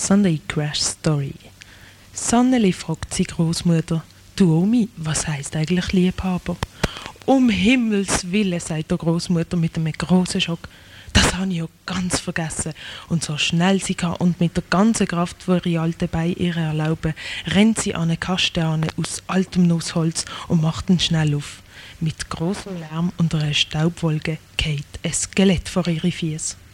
Sunday Crash Story. Sanneli fragt sie Großmutter: Du Omi, was heisst eigentlich Liebhaber? Um Himmels Willen, sagt der Großmutter mit einem grossen Schock. Das habe ich ja ganz vergessen. Und so schnell sie kann und mit der ganzen Kraft, die ihre alte Beine ihr erlauben, rennt sie an eine Kaste aus altem Nussholz und macht ihn schnell auf. Mit großem Lärm und einer Staubwolke geht ein Skelett vor ihre Füße.